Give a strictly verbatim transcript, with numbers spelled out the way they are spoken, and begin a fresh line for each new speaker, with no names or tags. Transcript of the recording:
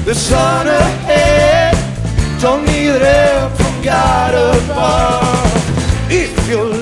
the sun ahead. Don't need help from God above. If you're